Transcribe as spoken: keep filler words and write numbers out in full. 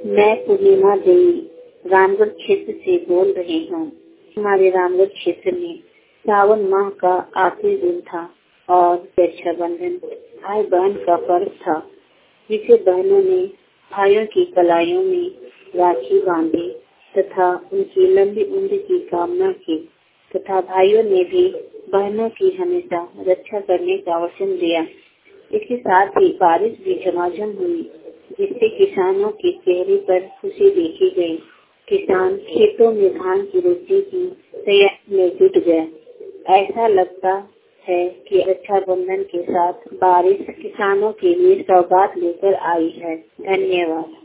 मैं पूर्णिमा देवी रामगढ़ क्षेत्र से बोल रही हूँ। हमारे रामगढ़ क्षेत्र में सावन माह का आखिरी दिन था और रक्षाबंधन भाई बहन का पर्व था, जिसे बहनों ने भाइयों की कलाइयों में राखी बांधी तथा उनकी लंबी उम्र की कामना की तथा भाइयों ने भी बहनों की हमेशा रक्षा करने का वचन दिया। इसके साथ ही बारिश भी झमाझम हुई, जिससे किसानों के चेहरे पर खुशी देखी गई। किसान खेतों में धान की रोपनी की तैयारी में जुट गए। ऐसा लगता है कि रक्षाबंधन के साथ बारिश किसानों के लिए सौगात लेकर आई है। धन्यवाद।